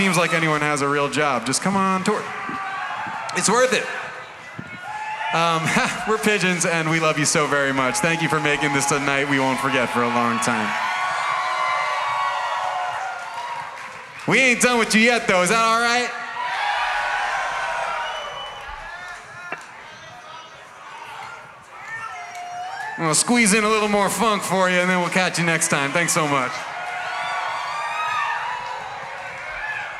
Seems like anyone has a real job. Just come on tour. It's worth it. We're Pigeons, and we love you so very much. Thank you for making this a night we won't forget for a long time. We ain't done with you yet, though. Is that all right? I'm gonna squeeze in a little more funk for you, and then we'll catch you next time. Thanks so much.